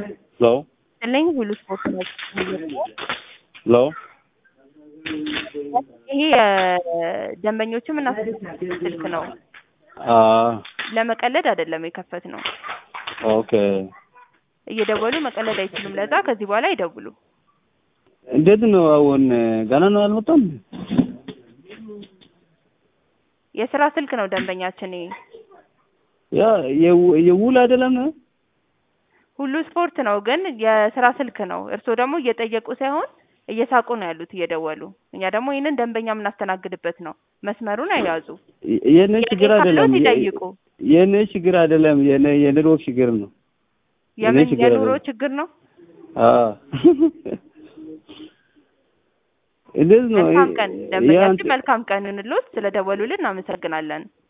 ሄሎ ስለኝ ሁሉ ስፖርት ነው። ሄሎ ይሄ ደንበኞችም እና ስልክ ነው። ለመቀለድ አይደለም የከፈትነው። ኦኬ እየደወሉ መቀለድ አይችሉም። ለዛ ከዚህ በኋላ ይደውሉ። እንዴት ነው አሁን ገና ነው አልመጣም? የስራ ስልክ ነው ደንበኛችን። ያ የውል አይደለም። ሁሉ ስፖርት ነው ግን የስራ ስልክ ነው። እርስዎ ደግሞ እየጠየቁ ሳይሆን እየሳቁ ነው ያሉት እየደወሉ። እኛ ደግሞ ይሄንን ደንበኛ የምናስተናግድበት ነው። መስመሩን አይያዙ። የኔ ችግር አይደለም። ይጠይቁ። የኔ ችግር አይደለም። የኔ ችግር ነው። የኑሮ ችግር ነው። እንዴት ነው? መልካም ቀን ደንበኛችን፣ መልካም ቀን እንሉት። ስለደወሉልን እናመሰግናለን።